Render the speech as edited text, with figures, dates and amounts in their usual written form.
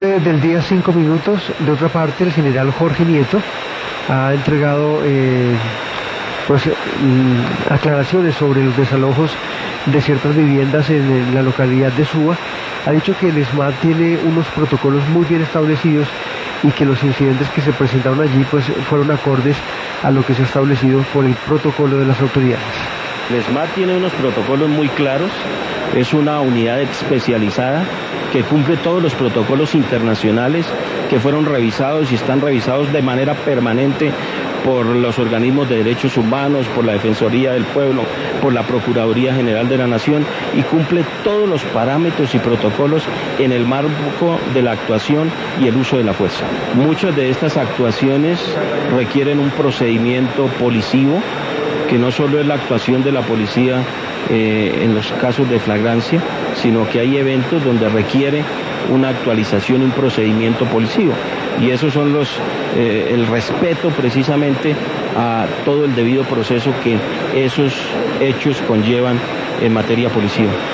Del día 5 minutos. De otra parte, el general Jorge Nieto ha entregado aclaraciones sobre los desalojos de ciertas viviendas en la localidad de Suba. Ha dicho que el SMAT tiene unos protocolos muy bien establecidos y que los incidentes que se presentaron allí pues fueron acordes a lo que se ha establecido por el protocolo de las autoridades. El SMAT tiene unos protocolos muy claros, es una unidad especializada que cumple todos los protocolos internacionales que fueron revisados y están revisados de manera permanente por los organismos de derechos humanos, por la Defensoría del Pueblo, por la Procuraduría General de la Nación, y cumple todos los parámetros y protocolos en el marco de la actuación y el uso de la fuerza. Muchas de estas actuaciones requieren un procedimiento policivo, que no solo es la actuación de la policía en los casos de flagrancia, sino que hay eventos donde requiere una actualización y un procedimiento policivo. Y esos son el respeto precisamente a todo el debido proceso que esos hechos conllevan en materia policiva.